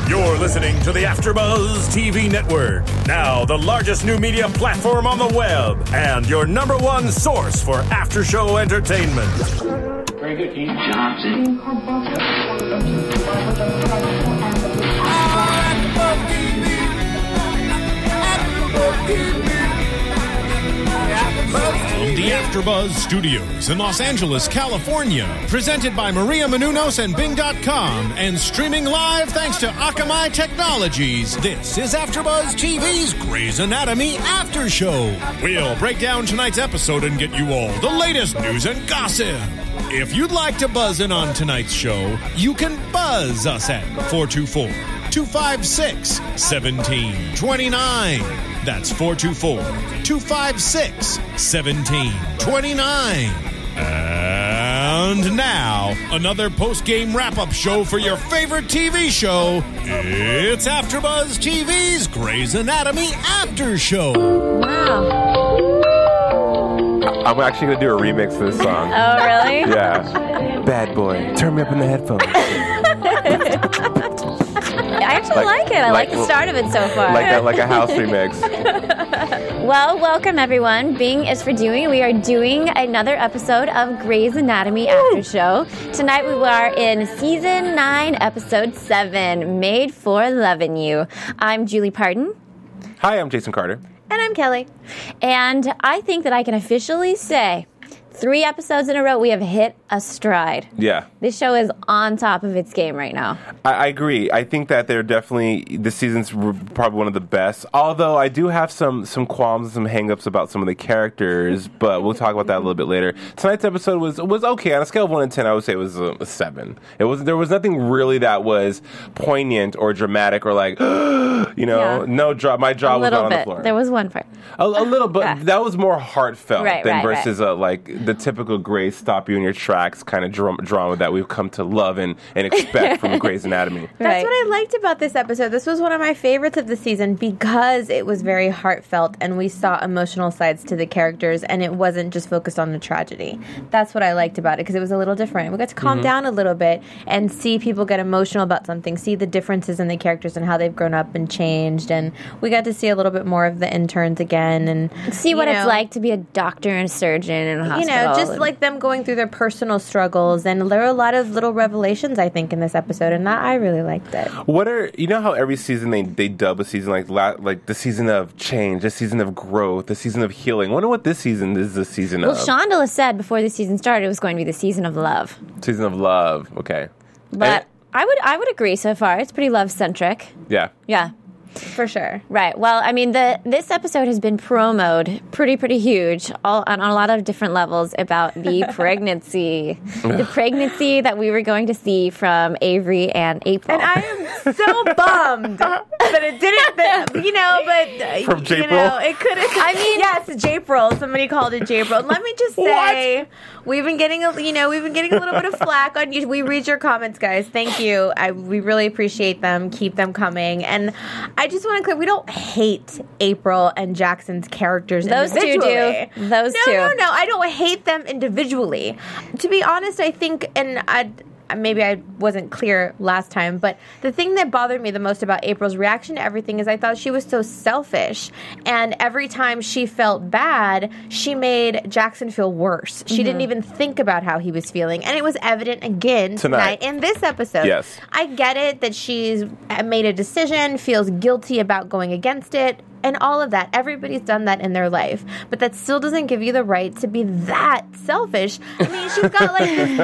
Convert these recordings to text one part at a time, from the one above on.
You're listening to the AfterBuzz TV Network, now the largest new media platform on the web, and your number one source for after-show entertainment. Very good, King Johnson. From the AfterBuzz Studios in Los Angeles, California, presented by Maria Menounos and Bing.com, and streaming live thanks to Akamai Technologies, this is AfterBuzz TV's Grey's Anatomy After Show. We'll break down tonight's episode and get you all the latest news and gossip. If you'd like to buzz in on tonight's show, you can buzz us at 424-256-1729. That's 424-256-1729. And now, another post-game wrap-up show for your favorite TV show. It's AfterBuzz TV's Grey's Anatomy After Show. Wow. I'm actually going to do a remix of this song. Oh, really? Yeah. Bad boy, turn me up in the headphones. I actually like it. I like the start of it so far. Like a house remix. Well, welcome everyone. Bing is for doing. We are doing another episode of Grey's Anatomy After Show. Tonight we are in Season 9, Episode 7, Made for Lovin' You. I'm Julie Pardon. Hi, I'm Jason Carter. And I'm Kelly. And I think that I can officially say 3 episodes in a row, we have hit a stride. Yeah. This show is on top of its game right now. I agree. I think that they're definitely, this season's probably one of the best. Although I do have some qualms and some hang-ups about some of the characters, but we'll talk about that a little bit later. Tonight's episode was okay. On a scale of 1 to 10, I would say it was a 7. There was nothing really that was poignant or dramatic or like, no, my jaw was not on the floor. There was one part. A little, but Yeah. that was more heartfelt than versus right. The typical Grey's stop you in your tracks kind of drama that we've come to love and expect from Grey's Anatomy. That's what I liked about this episode. This was one of my favorites of the season because it was very heartfelt and we saw emotional sides to the characters and it wasn't just focused on the tragedy. That's what I liked about it because it was a little different. We got to calm down a little bit and see people get emotional about something, see the differences in the characters and how they've grown up and changed, and we got to see a little bit more of the interns again and see what it's like to be a doctor and a surgeon in a hospital. Just like them going through their personal struggles, and there were a lot of little revelations, I think, in this episode, and I really liked it. How every season they dub a season like the season of change, the season of growth, the season of healing. I wonder what this season is the season of. Well, Shonda said before the season started it was going to be the season of love. Season of love, okay. But I would agree so far. It's pretty love-centric. Yeah. Yeah. For sure. Right. Well, I mean, this episode has been promoted pretty huge on a lot of different levels about the pregnancy. The pregnancy that we were going to see from Avery and April. And I am so bummed that it didn't, but From J-April? it could have, yes, J-April. Somebody called it J-April. Let me just say, we've been getting a little bit of flack on you. We read your comments, guys. Thank you. We really appreciate them. Keep them coming. And I just want to clear, we don't hate April and Jackson's characters individually. Those two. No. I don't hate them individually. To be honest, I think, and maybe I wasn't clear last time, but the thing that bothered me the most about April's reaction to everything is I thought she was so selfish. And every time she felt bad, she made Jackson feel worse. She didn't even think about how he was feeling. And it was evident again tonight in this episode. Yes. I get it that she's made a decision, feels guilty about going against it, and all of that. Everybody's done that in their life. But that still doesn't give you the right to be that selfish. I mean, she's got like this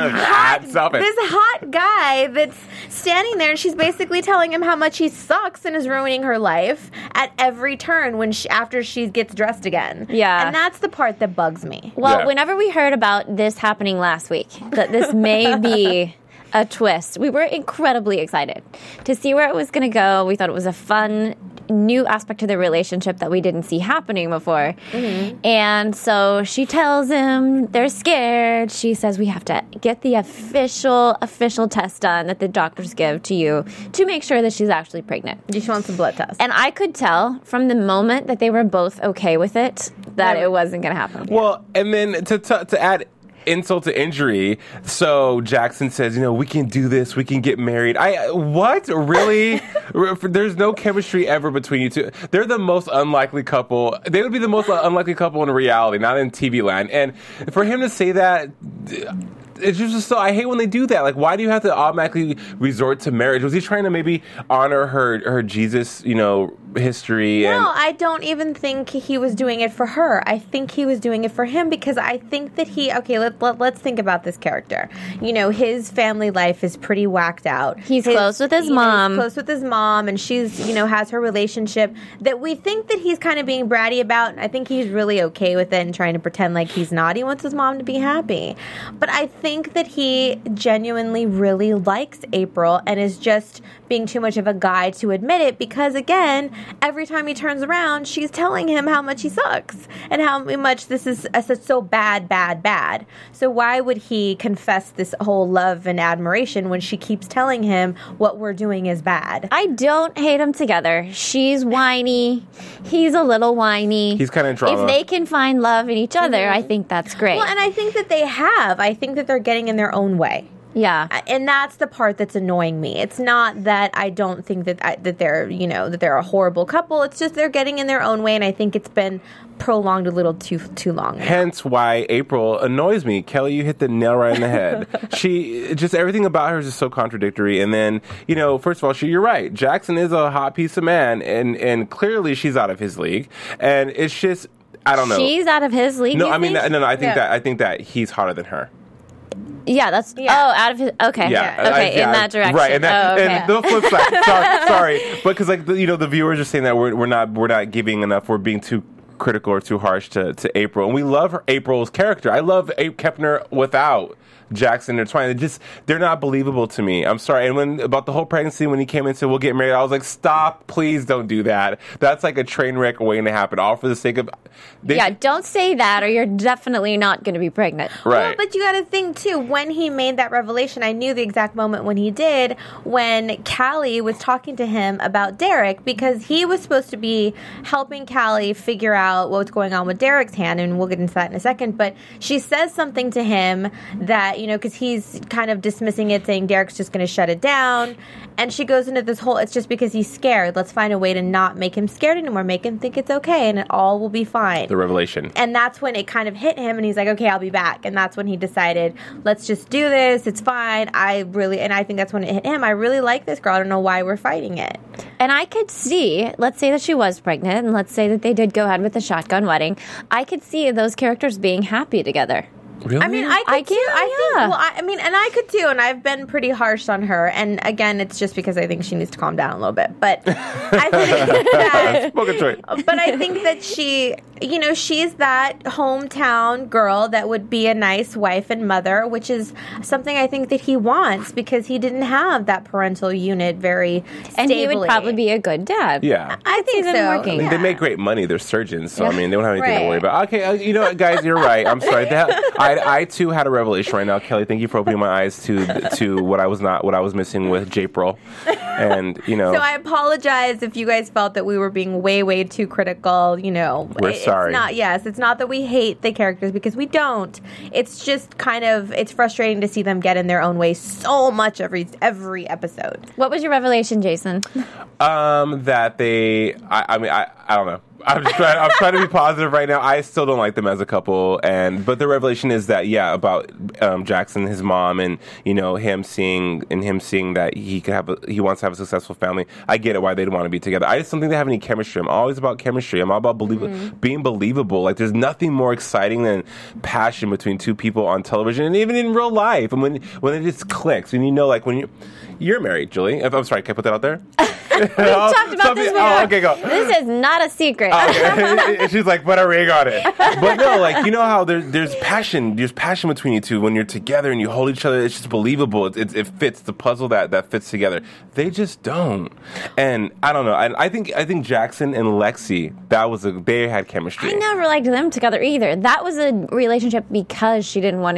hot guy that's standing there and she's basically telling him how much he sucks and is ruining her life at every turn after she gets dressed again. Yeah. And that's the part that bugs me. Well, whenever we heard about this happening last week, that this may be a twist, we were incredibly excited to see where it was going to go. We thought it was a fun new aspect to the relationship that we didn't see happening before. And so she tells him they're scared. She says we have to get the official test done that the doctors give to you to make sure that she's actually pregnant. She wants a blood test. And I could tell from the moment that they were both okay with it that it wasn't going to happen. Well, and then to add insult to injury. So Jackson says, we can do this. We can get married. What? Really? There's no chemistry ever between you two. They're the most unlikely couple. They would be the most unlikely couple in reality, not in TV land. And for him to say that, it's just so, I hate when they do that. Like, why do you have to automatically resort to marriage? Was he trying to maybe honor her Jesus, history? No, I don't even think he was doing it for her. I think he was doing it for him because I think that let's think about this character. His family life is pretty whacked out. He's close with his mom. He's close with his mom, and she's, has her relationship that we think that he's kind of being bratty about. I think he's really okay with it and trying to pretend like he's not. He wants his mom to be happy. But I think that he genuinely really likes April and is just being too much of a guy to admit it because, again, every time he turns around, she's telling him how much he sucks and how much this is so bad, bad, bad. So why would he confess this whole love and admiration when she keeps telling him what we're doing is bad? I don't hate them together. She's whiny. He's a little whiny. He's kind of drama. If they can find love in each other, I think that's great. Well, and I think that they have. I think that they're getting in their own way. Yeah. And that's the part that's annoying me. It's not that I don't think that they're, that they're a horrible couple. It's just they're getting in their own way, and I think it's been prolonged a little too long now. Hence why April annoys me. Kelly, you hit the nail right in the head. Everything about her is just so contradictory. And then, first of all, you're right. Jackson is a hot piece of man, and clearly she's out of his league. And it's just, I don't know. She's out of his league. No, I mean, no. I think that he's hotter than her. Yeah, that's out of his. Okay, in that direction, right? And, and the flip side. sorry, but because the viewers are saying that we're not giving enough. We're being too critical or too harsh to April, and we love April's character. I love Abe Kepner without Jackson. They're not believable to me. I'm sorry. And about the whole pregnancy, when he came in and said, we'll get married, I was like, stop, please don't do that. That's like a train wreck waiting to happen, all for the sake of... don't say that or you're definitely not going to be pregnant. Right. Well, but you got to think, too, when he made that revelation, I knew the exact moment when he did, when Callie was talking to him about Derek, because he was supposed to be helping Callie figure out what's going on with Derek's hand, and we'll get into that in a second, but she says something to him that, because he's kind of dismissing it, saying Derek's just going to shut it down. And she goes into this whole, it's just because he's scared. Let's find a way to not make him scared anymore. Make him think it's okay and it all will be fine. The revelation. And that's when it kind of hit him and he's like, okay, I'll be back. And that's when he decided, let's just do this. It's fine. And I think that's when it hit him. I really like this girl. I don't know why we're fighting it. And I could see, let's say that she was pregnant and let's say that they did go ahead with the shotgun wedding. I could see those characters being happy together. Really? I mean, I could too. And I could too. And I've been pretty harsh on her. And again, it's just because I think she needs to calm down a little bit. But I think that she, she's that hometown girl that would be a nice wife and mother, which is something I think that he wants because he didn't have that parental unit very stably. And he would probably be a good dad. Yeah, I think so. I mean, they make great money. They're surgeons, so they don't have anything to worry about. Okay, you know what, guys, you're right. I'm sorry. I too had a revelation right now, Kelly. Thank you for opening my eyes to what I was missing with Japril, and So I apologize if you guys felt that we were being way too critical. We're sorry. It's not that we hate the characters because we don't. It's just it's frustrating to see them get in their own way so much every episode. What was your revelation, Jason? That they. I don't know. I'm trying to be positive right now. I still don't like them as a couple, but the revelation is that about Jackson, his mom, and him seeing that he wants to have a successful family. I get it why they'd want to be together. I just don't think they have any chemistry. I'm always about chemistry. I'm all about being believable. Like there's nothing more exciting than passion between two people on television and even in real life. And when it just clicks, and like when you're married, Julie. I'm sorry, can I put that out there? We've talked about this before. Oh, okay, go. This is not a secret. Okay. She's like, put a ring on it. But no, how there's passion. There's passion between you two when you're together and you hold each other. It's just believable. It fits the puzzle that fits together. They just don't. And I don't know. I think Jackson and Lexi, they had chemistry. I never liked them together either. That was a relationship because she didn't want to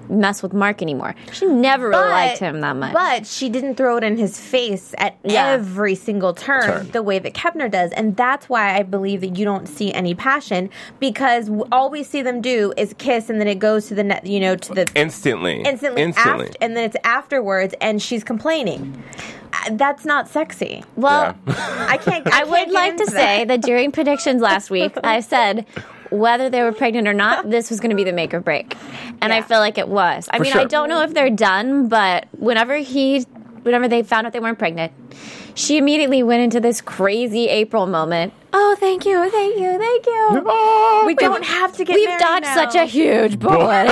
mess with Mark anymore. She never really liked him that much. But she didn't throw it in his face at every single turn the way that Kepner does. And that's why I believe that you don't see any passion, because all we see them do is kiss, and then it goes to the to the instantly, and then it's afterwards, and she's complaining. That's not sexy. Well, I would like to say that during predictions last week, I said whether they were pregnant or not, this was going to be the make or break. And I feel like it was. I mean, sure. I don't know if they're done, but whenever they found out they weren't pregnant, she immediately went into this crazy April moment. Oh, thank you. Oh, we don't have to get We've married dodged now. such a huge bullet,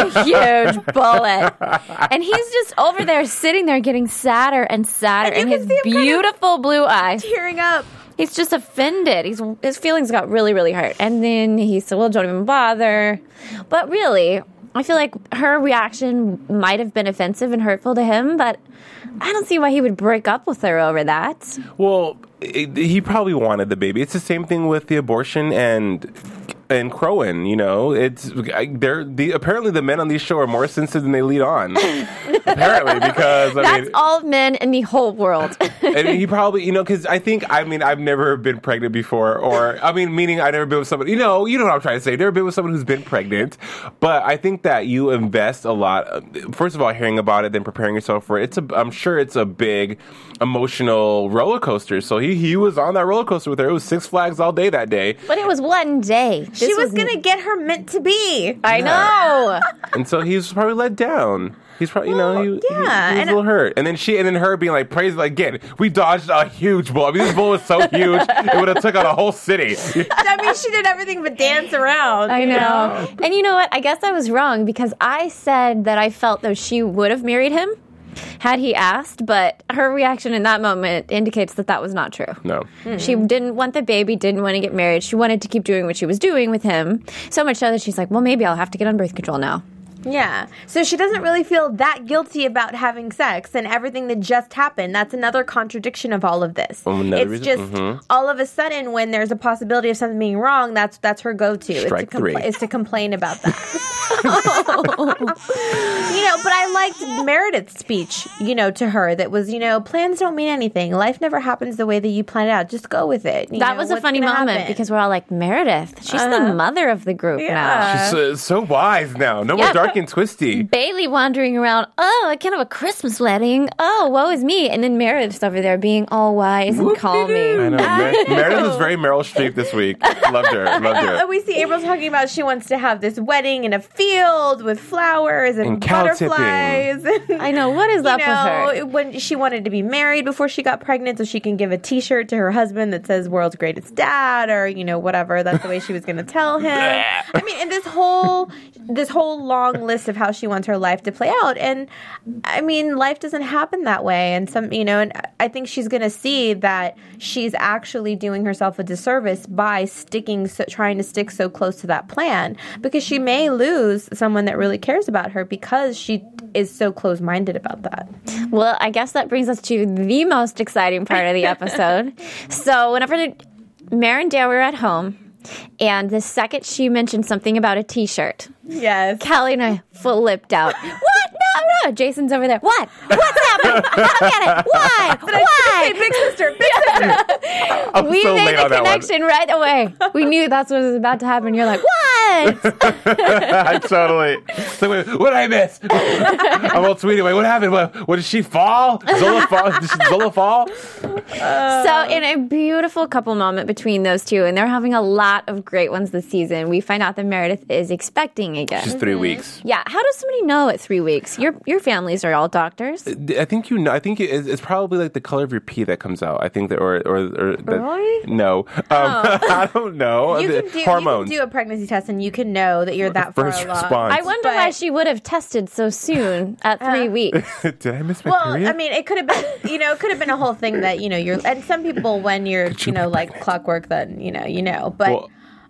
And he's just over there sitting there getting sadder and sadder, and you his can see him kind of beautiful blue eyes. tearing up. He's just offended. His feelings got really, really hurt. And then he said, well, don't even bother. But really, I feel like her reaction might have been offensive and hurtful to him, but I don't see why he would break up with her over that. Well, he probably wanted the baby. It's the same thing with the abortion and Crowan. Apparently the men on these show are more sensitive than they lead on. Apparently, because That's all men in the whole world. and he probably, because I've never been pregnant before, meaning I've never been with somebody, you know what I'm trying to say. Never been with someone who's been pregnant, but I think that you invest a lot. First of all, hearing about it, then preparing yourself for it. I'm sure it's a big emotional roller coaster. So he was on that roller coaster with her. It was Six Flags all day that day. But it was one day. She was going to get her meant to be. I know. And so he was probably let down. He's probably, he was a and little hurt. And then her being like, praise, like, again, we dodged a huge bull. I mean, this bull was so huge, it would have took out a whole city. I mean, she did everything but dance around. I know. And you know what? I guess I was wrong, because I said that I felt that she would have married him had he asked, but her reaction in that moment indicates that was not true. No. She didn't want the baby, didn't want to get married. She wanted to keep doing what she was doing with him, so much so that she's like, well, maybe I'll have to get on birth control now. Yeah. So she doesn't really feel that guilty about having sex and everything that just happened. That's another contradiction of all of this. It's just all of a sudden when there's a possibility of something being wrong, that's her go-to. Strike three. Is to complain about that. But I liked Meredith's speech, to her that was, plans don't mean anything. Life never happens the way that you plan it out. Just go with it. That was a funny moment because we're all like, Meredith, she's the mother of the group now. She's so wise now. No more dark and twisty. Bailey wandering around, I can't have a Christmas wedding. Oh, woe is me. And then Meredith's over there being all wise and calming. I know. Meredith was very Meryl Streep this week. Loved her. We see April talking about she wants to have this wedding in a field with flowers and butterflies. I know. What is up with her? When she wanted to be married before she got pregnant so she can give a t-shirt to her husband that says world's greatest dad, or, whatever. That's the way she was going to tell him. I mean, and this whole long list of how she wants her life to play out. And I mean, life doesn't happen that way. And and I think she's going to see that she's actually doing herself a disservice by trying to stick so close to that plan, because she may lose someone that really cares about her because she is so close-minded about that. Well, I guess that brings us to the most exciting part of the episode. So whenever Mare and Dale were at home, and the second she mentioned something about a t-shirt, yes, Callie and I flipped out. What? No. Jason's over there. What? What's happening? I don't get it. Why? Why? Big sister. We made the connection right away. We knew that's what was about to happen. You're like, what? I totally. So wait, what did I miss? I'm all tweeting. Wait, what happened? What did she fall? Zola fall? Did Zola fall? So in a beautiful couple moment between those two, and they're having a lot of great ones this season, we find out that Meredith is expecting again. Just 3 weeks. Yeah. How does somebody know at 3 weeks? Your families are all doctors. I think I think it's probably like the color of your pee that comes out. I think that, or Really? No. I don't know. Hormones. You can do a pregnancy test and you can know that you're that First far along. response. I wonder why she would have tested so soon at 3 weeks. Did I miss my period? Well, I mean, it could have been, it could have been a whole thing that, you're, and some people when you're, like clockwork, then, but,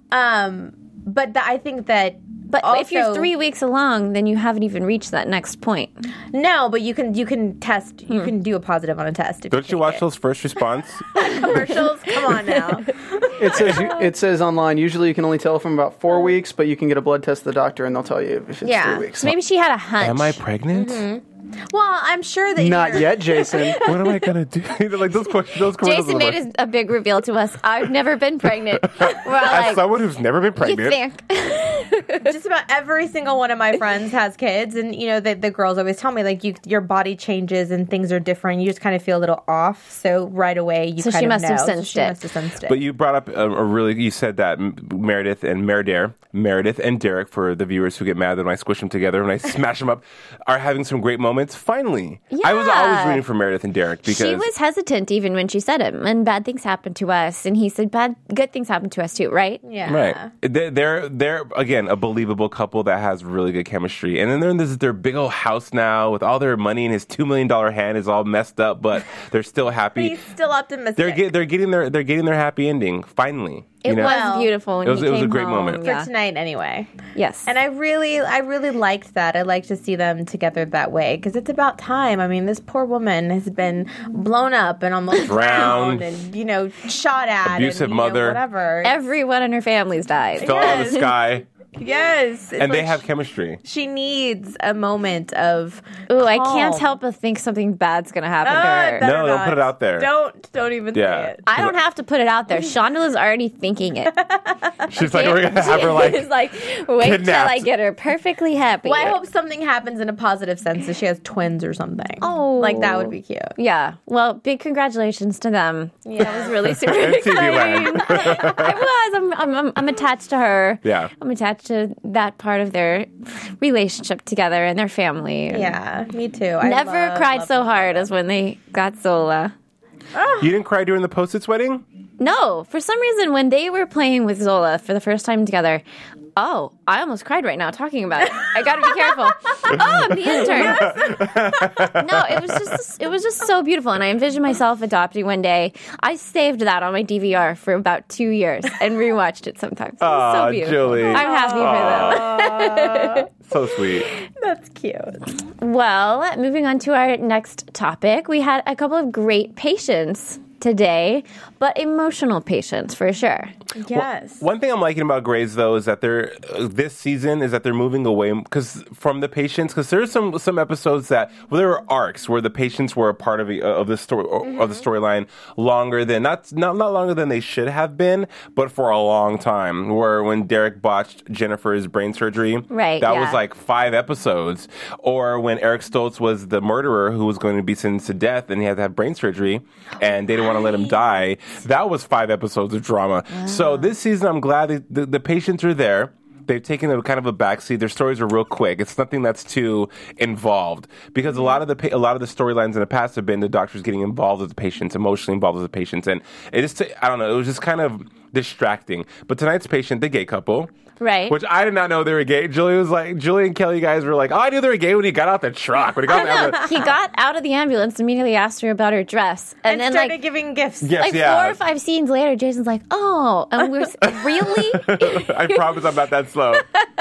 I think that, But also, if you're 3 weeks along, then you haven't even reached that next point. No, but you can test. You can do a positive on a test. Don't you watch those first response? commercials? Come on now. It says online. Usually, you can only tell from about 4 weeks, but you can get a blood test at the doctor, and they'll tell you if it's 3 weeks. So maybe she had a hunch. Am I pregnant? Well, I'm sure that Not yet, Jason. What am I gonna do? Like those questions. Those commercials Jason are made a big reveal to us. I've never been pregnant. We're all As like, someone who's never been you pregnant, think? just about every single one of my friends has kids, and the girls always tell me like your body changes and things are different. You just kind of feel a little off. So right away, you So kind she of must have know. sensed She it. must have sensed it. But you brought up you said that Meredith and Derek, for the viewers who get mad that when I squish them together, when I smash them up, are having some great moments. Finally. I was always rooting for Meredith and Derek because She was hesitant even when she said it. And bad things happen to us. And he said good things happen to us too, right? yeah, right. They're again a believable couple that has really good chemistry. And then they're in their big old house now with all their money, and his $2 million hand is all messed up, but they're still happy. He's still optimistic. They're getting their happy ending finally. It was Well, beautiful when it was he a came great home. moment. for Yeah. tonight anyway. Yes. And I really liked that. I like to see them together that way because it's about time. I mean, this poor woman has been blown up and almost drowned and shot at, Abusive and, mother. whatever. Everyone in her family's died. Fell out of the sky, Yes, it's and they like have chemistry. She needs a moment of. Ooh, I can't calm. help but think something bad's going to happen to her. better No, don't not. put it out there. Don't even Yeah. say it. I don't have to put it out there. Shonda's already thinking it. She's like, we're gonna have her She's like. wait till I kidnapped. get her perfectly happy. Well, I hope something happens in a positive sense that she has twins or something. Oh. Like that would be cute. Yeah. Well, big congratulations to them. Yeah. That was really super TV exciting. land. I was. I'm attached to her. Yeah. I'm attached to that part of their relationship together and their family. Yeah, me too. Never cried so hard as when they got Zola. You didn't cry during the Post-its wedding? No, for some reason, when they were playing with Zola for the first time together, I almost cried right now talking about it. I got to be careful. I'm the intern. No, it was just so beautiful, and I envisioned myself adopting one day. I saved that on my DVR for about 2 years and rewatched it sometimes. It was so Aw, beautiful. Julie. I'm happy for them. So sweet. That's cute. Well, moving on to our next topic, we had a couple of great patients today, but emotional patients for sure. Yes. One thing I'm liking about Grey's though is that they're this season is that they're moving away from the patients because there's some episodes that there were arcs where the patients were a part of the story of the storyline longer than not longer than they should have been, but for a long time. Where when Derek botched Jennifer's brain surgery, Right, that yeah. was like 5 episodes. Or when Eric Stoltz was the murderer who was going to be sentenced to death and he had to have brain surgery, and they didn't want to let him die. That was 5 episodes of drama. So this season, I'm glad the patients are there. They've taken a kind of a backseat. Their stories are real quick. It's nothing that's too involved because a lot of the storylines in the past have been the doctors getting involved with the patients, emotionally involved with the patients, and it just I don't know. It was just kind of distracting. But tonight's patient, the gay couple. Right. Which I did not know they were gay. Julie and Kelly guys were like, I knew they were gay when he got out the truck. When he got out the He got out of the ambulance, immediately asked her about her dress, and then started like giving gifts. Yes, like yeah. 4 or 5 scenes later, Jason's like, "Oh," and we're really. I promise I'm not that slow.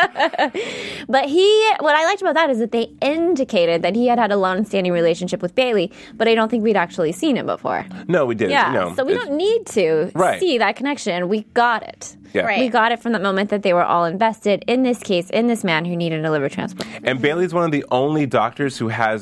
But what I liked about that is that they indicated that he had a long-standing relationship with Bailey, but I don't think we'd actually seen it before. No, we didn't. Yeah, No, so we don't need to Right. see that connection. We got it. Yeah. Right. We got it from the moment that they were all invested in this case, in this man who needed a liver transplant. And Bailey's one of the only doctors who has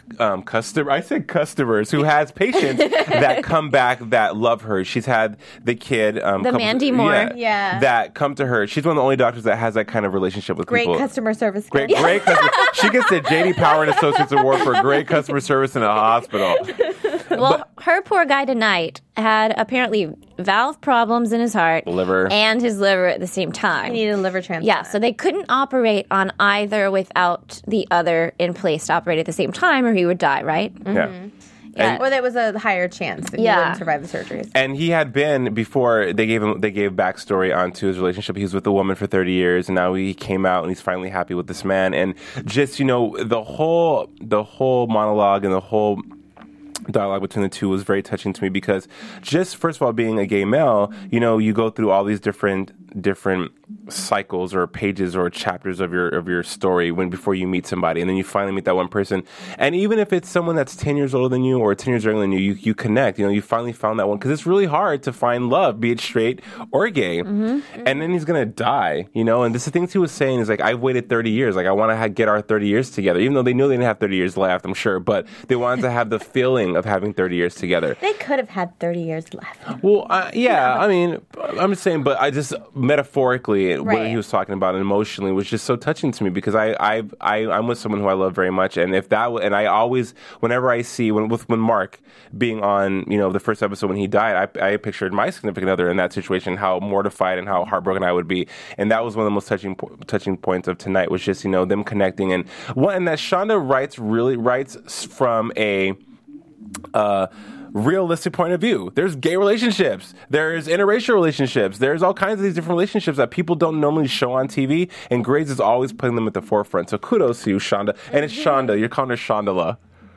customers who has patients that come back that love her. She's had the kid, Mandy Moore. Yeah. that come to her. She's one of the only doctors that has that kind of relationship with Great people. customer service. Great skills. customer. She gets the J.D. Power and Associates Award for great customer service in a hospital. Well, her poor guy tonight had apparently valve problems in his heart, Liver. and his liver at the same time. He needed a liver transplant. Yeah, so they couldn't operate on either without the other in place to operate at the same time, or he would die. Right? Yeah. Yeah. Or there was a higher chance that he Yeah. wouldn't survive the surgeries. And he had been before they gave backstory onto his relationship. He was with a woman for 30 years, and now he came out and he's finally happy with this man. And just the whole monologue and the whole dialogue between the two was very touching to me because just first of all being a gay male, you go through all these different different cycles or pages or chapters of your story before you meet somebody, and then you finally meet that one person. And even if it's someone that's 10 years older than you or 10 years younger than you connect. You finally found that one, because it's really hard to find love, be it straight or gay. And then he's gonna die. And this is the things he was saying is like, I've waited 30 years. Like, I want to get our 30 years together, even though they knew they didn't have 30 years left, I'm sure, but they wanted to have the feeling of having 30 years together. They could have had 30 years left. Well, yeah, I mean, I'm just saying, but I just metaphorically, what Right. he was talking about and emotionally was just so touching to me, because I'm with someone who I love very much, and and I always, whenever I see when Mark being on, the first episode when he died, I pictured my significant other in that situation, how mortified and how heartbroken I would be, and that was one of the most touching points of tonight, was just them connecting, and that Shonda writes from a realistic point of view. There's gay relationships, there's interracial relationships, there's all kinds of these different relationships that people don't normally show on TV, and Grey's is always putting them at the forefront. So kudos to you, Shonda. And it's Shonda. You're calling her Shondala.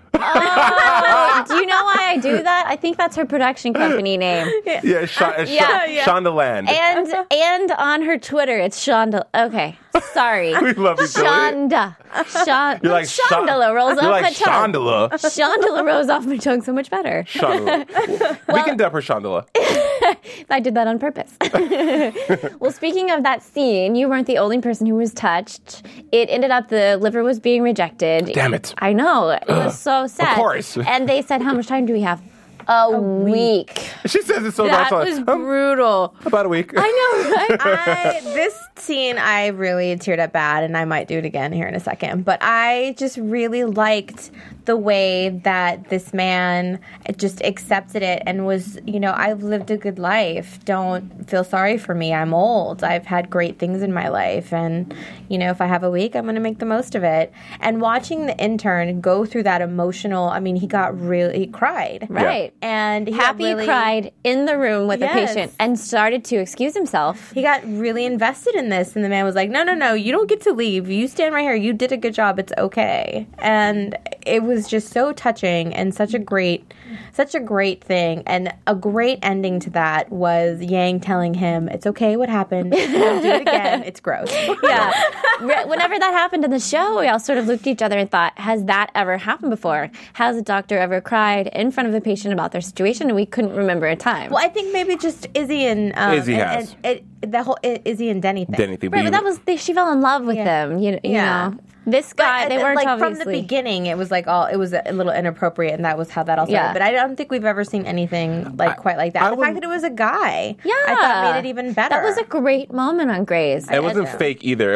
Do you know why I do that? I think that's her production company name. Yeah, Shondaland. And on her Twitter, it's Shonda. Okay, sorry. We love each other. You're like Shondala rolls off my tongue. Shondala. Shondala rolls off my tongue so much better. Shondala. We can dub her Shondala. I did that on purpose. Well, speaking of that scene, you weren't the only person who was touched. It ended up the liver was being rejected. Damn it. I know. It was so sad. Of course. And they said, how much time do we have? A week. She says it so That nice. was brutal. About a week. I know, right? This scene, I really teared up bad, and I might do it again here in a second. But I just really liked the way that this man just accepted it and was, I've lived a good life. Don't feel sorry for me. I'm old. I've had great things in my life. And, if I have a week, I'm going to make the most of it. And watching the intern go through that emotional, he cried. Right. And he Happy cried in the room with the patient and started to excuse himself. He got really invested in this, and the man was like, no, you don't get to leave. You stand right here. You did a good job. It's okay. And it was just so touching and such a great thing. And a great ending to that was Yang telling him, it's okay what happened. Don't do it again. It's gross. Yeah. Whenever that happened in the show, we all sort of looked at each other and thought, has that ever happened before? Has a doctor ever cried in front of the patient about their situation? And we couldn't remember a time. Well, I think maybe just Izzy and Izzy has. The whole Izzy and Denny thing. Right, but that was she fell in love with them. You know, this guy. They weren't from the beginning. It was like it was a little inappropriate, and that was how that all started. Yeah. But I don't think we've ever seen anything quite like that. The fact that it was a guy, I thought made it even better. That was a great moment on Grey's. It wasn't fake either. It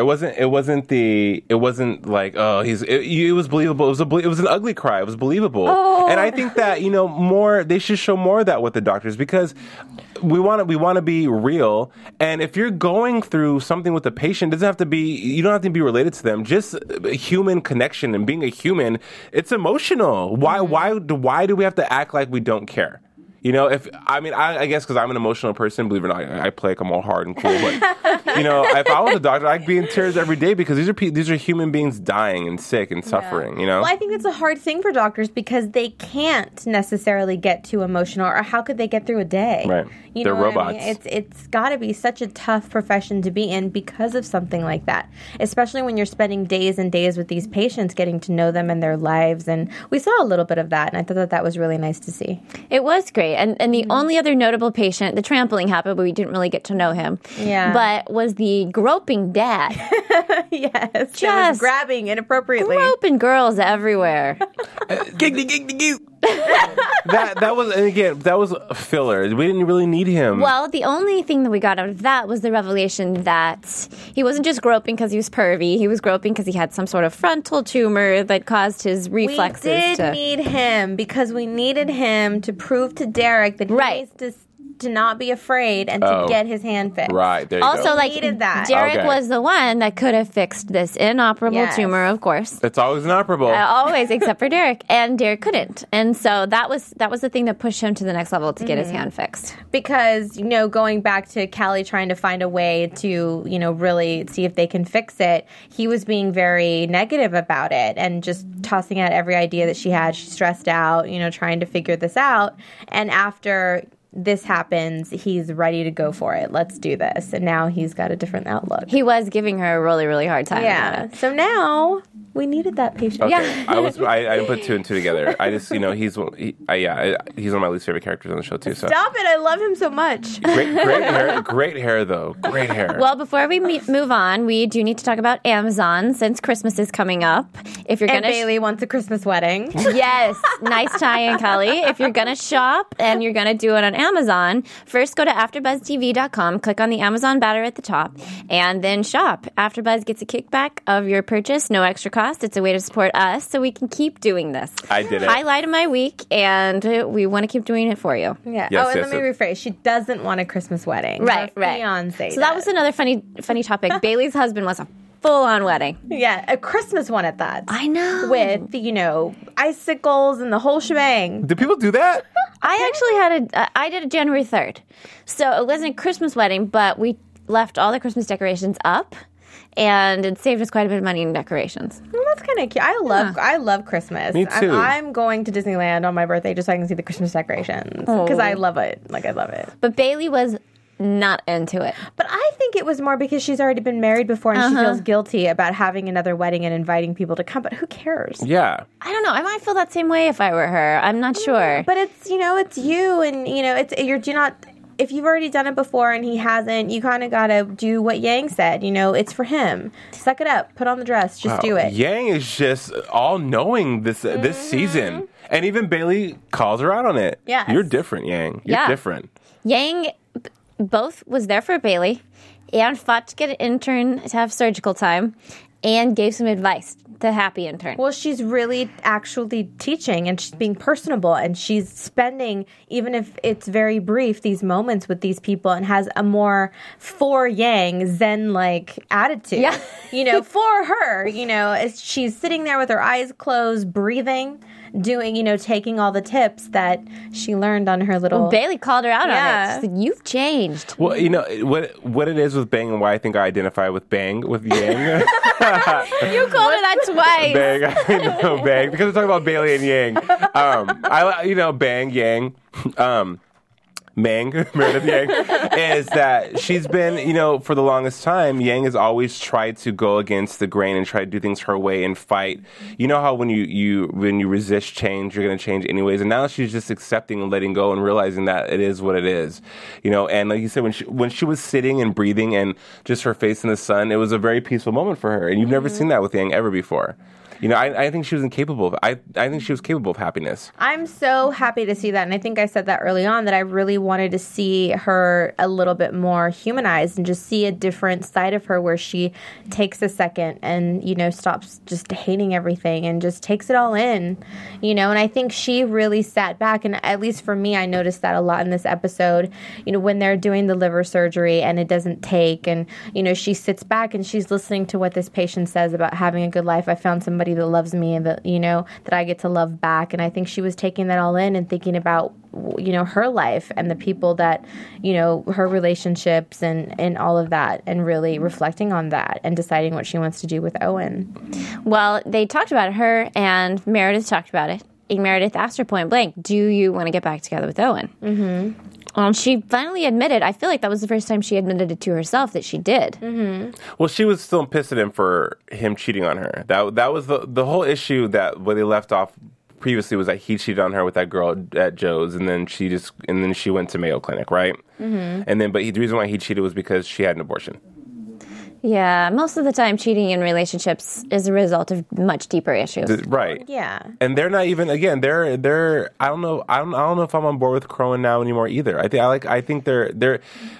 wasn't like it was believable. It was an ugly cry. It was believable. Oh. And I think that they should show more of that with the doctors, because we want to be real. And if you're going through something with a patient, you don't have to be related to them. Just a human connection and being a human, it's emotional. Why do we have to act like we don't care? I guess because I'm an emotional person, believe it or not, I play like I'm all hard and cool. But if I was a doctor, I'd be in tears every day, because these are human beings dying and sick and suffering. Well, I think that's a hard thing for doctors, because they can't necessarily get too emotional, or how could they get through a day? Right, they're robots. It's got to be such a tough profession to be in because of something like that, especially when you're spending days and days with these patients, getting to know them and their lives. And we saw a little bit of that, and I thought that was really nice to see. It was great. And the only other notable patient, the trampling happened, but we didn't really get to know him. Yeah. But was the groping dad. Yes. Just grabbing inappropriately. Groping girls everywhere. That was, and again, that was filler. We didn't really need him. Well, the only thing that we got out of that was the revelation that he wasn't just groping because he was pervy. He was groping because he had some sort of frontal tumor that caused his reflexes We did need him, because we needed him to prove to Derek that he needs to not be afraid and to get his hand fixed. Right, there you also, go. like, needed that. Derek was the one that could have fixed this inoperable tumor, of course. It's always inoperable. Always, except for Derek. And Derek couldn't. And so that was the thing that pushed him to the next level to get his hand fixed. Because, going back to Callie trying to find a way to, really see if they can fix it, he was being very negative about it and just tossing out every idea that she had. She's stressed out, trying to figure this out. And after this happens, he's ready to go for it. Let's do this. And now he's got a different outlook. He was giving her a really, really hard time. Yeah. about it. So now we needed that patience. Okay. Yeah. I didn't put two and two together. I just, he's one of my least favorite characters on the show too. So Stop it. I love him so much. great hair though. Great hair. Well, before we move on, we do need to talk about Amazon since Christmas is coming up. If you're And gonna Bailey wants a Christmas wedding. yes, nice tie-in, Kelly. If you're gonna shop and you're gonna do it on Amazon, first go to AfterBuzzTV.com, click on the Amazon banner at the top, and then shop. AfterBuzz gets a kickback of your purchase, no extra cost. It's a way to support us so we can keep doing this. I did it. Highlight of my week, and we want to keep doing it for you. Yeah. Yes, and yes, let me rephrase. She doesn't want a Christmas wedding. Right, Her right. Fiance. So that was another funny topic. Bailey's husband was a full-on wedding. Yeah, a Christmas one at that. I know. With, icicles and the whole shebang. Do people do that? I actually I did a January 3rd. So it wasn't a Christmas wedding, but we left all the Christmas decorations up, and it saved us quite a bit of money in decorations. Well, that's kind of cute. I love Christmas. Me too. I'm going to Disneyland on my birthday just so I can see the Christmas decorations because I love it. I love it. But Bailey was not into it. But I think it was more because she's already been married before and she feels guilty about having another wedding and inviting people to come. But who cares? Yeah. I don't know. I might feel that same way if I were her. I'm not sure. But it's it's you, and you're not. If you've already done it before and he hasn't, you kind of got to do what Yang said. It's for him. Suck it up. Put on the dress. Just do it. Yang is just all knowing this season, and even Bailey calls her out on it. Yes. You're different, Yang. You're different. Yang both was there for Bailey and fought to get an intern to have surgical time and gave some advice to happy intern. Well, she's really actually teaching and she's being personable and she's spending, even if it's very brief, these moments with these people and has a more for Yang Zen-like attitude. Yeah. For her, she's sitting there with her eyes closed, breathing, doing, taking all the tips that she learned on her little... Bailey called her out on Yeah. it. She said, "You've changed." Well, what it is with Bang and why I think I identify with Bang with Yang. You called her that twice. Bang, I know Bang because we're talking about Bailey and Yang. Bang Yang. Mang, Meredith Yang, is that she's been, for the longest time, Yang has always tried to go against the grain and try to do things her way and fight. You know how when you resist change, you're going to change anyways. And now she's just accepting and letting go and realizing that it is what it is. And like you said, when she was sitting and breathing and just her face in the sun, it was a very peaceful moment for her. And you've never seen that with Yang ever before. I think she was incapable of. I think she was capable of happiness. I'm so happy to see that, and I think I said that early on that I really wanted to see her a little bit more humanized and just see a different side of her where she takes a second and stops just hating everything and just takes it all in, And I think she really sat back, and at least for me, I noticed that a lot in this episode. When they're doing the liver surgery and it doesn't take, and she sits back and she's listening to what this patient says about having a good life. I found somebody that loves me and that that I get to love back, and I think she was taking that all in and thinking about her life and the people that her relationships and all of that, and really reflecting on that and deciding what she wants to do with Owen. Well, they talked about it. Her and Meredith talked about it. And Meredith asked her point blank, "Do you want to get back together with Owen?" Mm-hmm. She finally admitted, I feel like that was the first time she admitted it to herself that she did. Mm-hmm. Well, she was still pissed at him for him cheating on her. That was the whole issue that where they left off previously was that he cheated on her with that girl at Joe's, and then she went to Mayo Clinic, right? Mm-hmm. And then, the reason why he cheated was because she had an abortion. Yeah, most of the time cheating in relationships is a result of much deeper issues. Right. Yeah. And they're not even, again, they're I don't know if I'm on board with Crowan now anymore either. I think their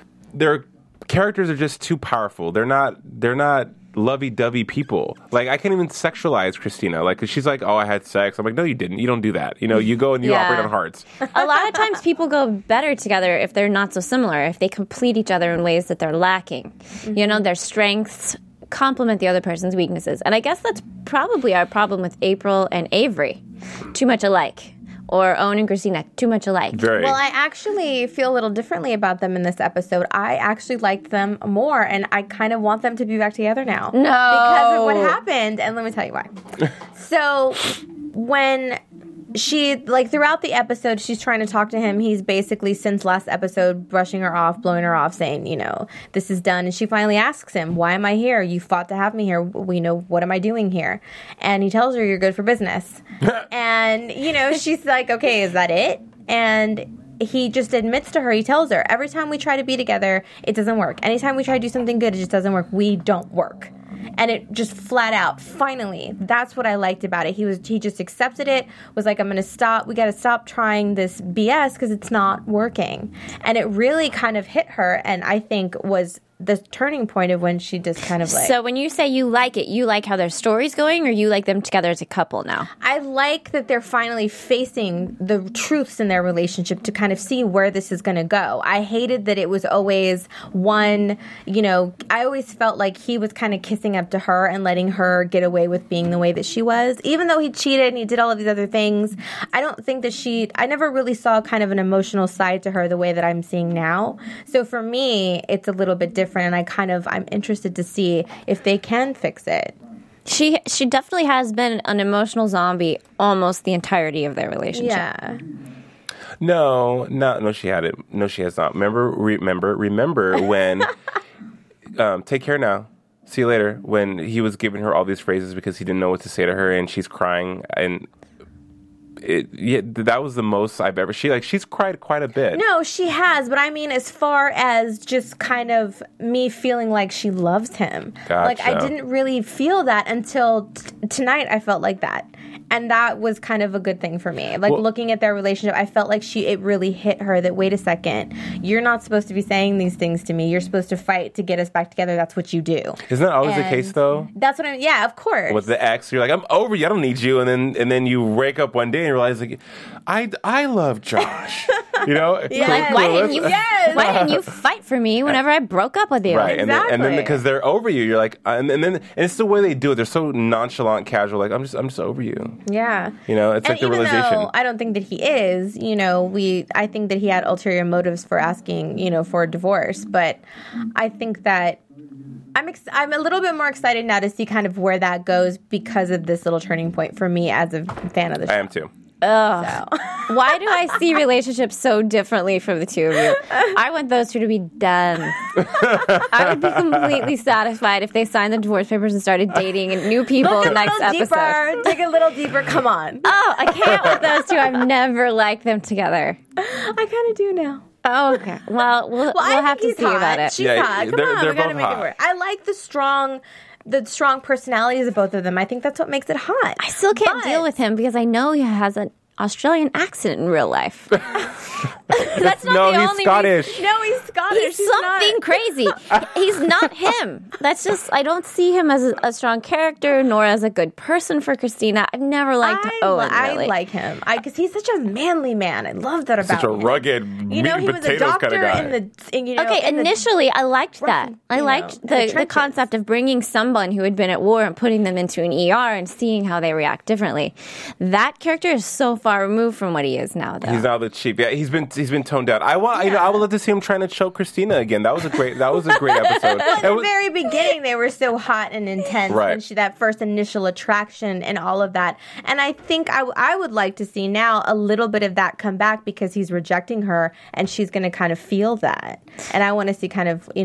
characters are just too powerful. They're not lovey-dovey people. I can't even sexualize Christina. 'Cause she's like, "Oh, I had sex." I'm like, "No, you didn't. You don't do that. You go and you operate on hearts." A lot of times people go better together if they're not so similar, if they complete each other in ways that they're lacking. Mm-hmm. Their strengths complement the other person's weaknesses. And I guess that's probably our problem with April and Avery. Too much alike. Or Owen and Christina, too much alike. Very. Well, I actually feel a little differently about them in this episode. I actually liked them more, and I kind of want them to be back together now. No. Because of what happened, and let me tell you why. So, when she, like, throughout the episode, she's trying to talk to him. He's basically, since last episode, brushing her off, blowing her off, saying, you know, this is done. And she finally asks him, why am I here? You fought to have me here. We know, what am I doing here? And he tells her, you're good for business. And, you know, she's like, okay, is that it? And he just admits to her, he tells her, every time we try to be together, it doesn't work. Anytime we try to do something good, it just doesn't work. We don't work. And it just flat out, finally, that's what I liked about it. He just accepted it, was like, I'm going to stop. We got to stop trying this BS because it's not working. And it really kind of hit her, and I think was the turning point of when she just kind of like... So when you say you like it, you like how their story's going, or you like them together as a couple now? I like that they're finally facing the truths in their relationship to kind of see where this is going to go. I hated that it was always one, you know, I always felt like he was kind of kissing up to her and letting her get away with being the way that she was. Even though he cheated and he did all of these other things, I don't think that I never really saw kind of an emotional side to her the way that I'm seeing now. So for me, it's a little bit different. And I'm interested to see if they can fix it. She definitely has been an emotional zombie almost the entirety of their relationship. Yeah. No, she had it. No, she has not. Remember when take care now. See you later. When he was giving her all these phrases because he didn't know what to say to her, and she's crying, and that was the most I've ever. She's cried quite a bit. No, she has, but I mean, as far as just kind of me feeling like she loves him, Gotcha. Like I didn't really feel that until tonight. I felt like that, and that was kind of a good thing for me. Like looking at their relationship, I felt like it really hit her that, wait a second, you're not supposed to be saying these things to me. You're supposed to fight to get us back together. That's what you do. Isn't that always the case though? That's what yeah, of course. With the ex, you're like, I'm over you. I don't need you, and then you wake up one day and realize like, I love Josh. You know, yeah. Like why didn't you fight for me whenever I broke up with you? Right, exactly. and then because they're over you, you're like, and it's the way they do it. They're so nonchalant, casual. Like I'm just over you. Yeah, you know, it's like the realization. Though I don't think that he is. You know, I think that he had ulterior motives for asking, you know, for a divorce. But I think that I'm a little bit more excited now to see kind of where that goes because of this little turning point for me as a fan of the show. I am too. Ugh. Why do I see relationships so differently from the two of you? I want those two to be done. I would be completely satisfied if they signed the divorce papers and started dating new people next episode. Dig a little deeper. Come on. Oh, I can't with those two. I've never liked them together. I kind of do now. Oh, okay. Well, we'll have to see about it. She's hot. Come on, we got to make it work. I like the strong personalities of both of them. I think that's what makes it hot. I still can't deal with him because I know he has an Australian accent in real life. That's not the only he's Scottish. reason. No, he's Scottish. He's something crazy. He's not him. That's just, I don't see him as a strong character nor as a good person for Christina. I've never liked Owen, really. I like him because he's such a manly man. I love that about him. Such a rugged, meat and potatoes kind of guy. Initially, I liked that. I liked the concept of bringing someone who had been at war and putting them into an ER and seeing how they react differently. That character is so far removed from what he is now, though. He's now the chief. Yeah, he's been toned down. I would love to see him trying to choke Christina again. That was a great episode. Well, in the very beginning, they were so hot and intense, right. And that first initial attraction and all of that. And I think I would like to see now a little bit of that come back because he's rejecting her, and she's going to kind of feel that. And I want to see kind of